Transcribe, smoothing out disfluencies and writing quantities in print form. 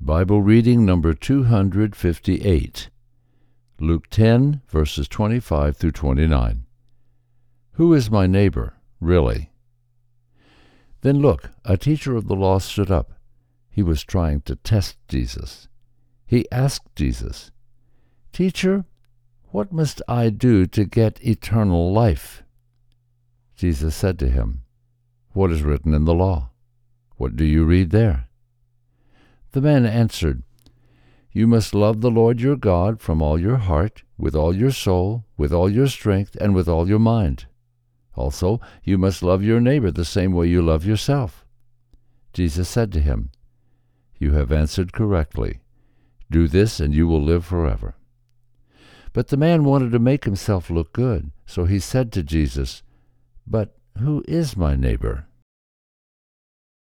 Bible reading number 258, Luke 10, verses 25 through 29. Who is my neighbor, really? Then look, a teacher of the law stood up. He was trying to test Jesus. He asked Jesus, "Teacher, what must I do to get eternal life?" Jesus said to him, "What is written in the law? What do you read there?" The man answered, "You must love the Lord your God from all your heart, with all your soul, with all your strength, and with all your mind. Also, you must love your neighbor the same way you love yourself." Jesus said to him, "You have answered correctly. Do this and you will live forever." But the man wanted to make himself look good, so he said to Jesus, "But who is my neighbor?"